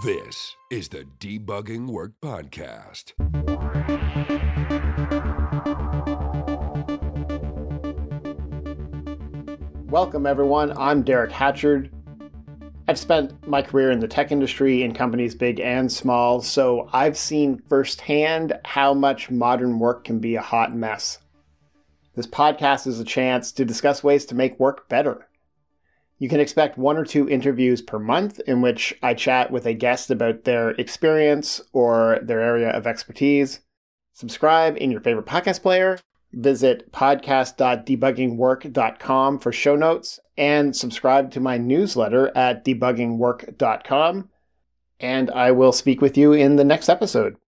This is the Debugging Work Podcast. Welcome, everyone. I'm Derek Hatchard. I've spent my career in the tech industry in companies big and small, so I've seen firsthand how much modern work can be a hot mess. This podcast is a chance to discuss ways to make work better. You can expect 1 or 2 interviews per month in which I chat with a guest about their experience or their area of expertise. Subscribe in your favorite podcast player. Visit podcast.debuggingwork.com for show notes and subscribe to my newsletter at debuggingwork.com. And I will speak with you in the next episode.